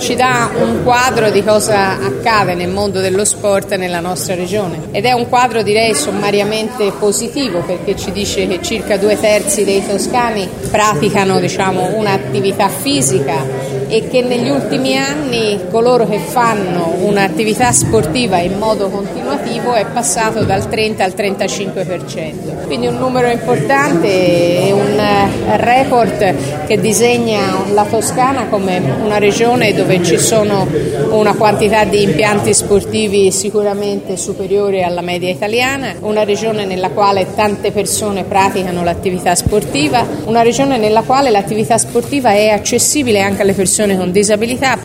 ci dà un quadro di cosa accade nel mondo dello sport nella nostra regione ed è un quadro direi sommariamente positivo, perché ci dice che circa 2/3 dei toscani praticano un'attività fisica e che negli ultimi anni coloro che fanno un'attività sportiva in modo continuativo è passato dal 30 al 35%. Quindi un numero importante e un report che disegna la Toscana come una regione dove ci sono una quantità di impianti sportivi sicuramente superiore alla media italiana, una regione nella quale tante persone praticano l'attività sportiva, una regione nella quale l'attività sportiva è accessibile anche alle persone con disabilità.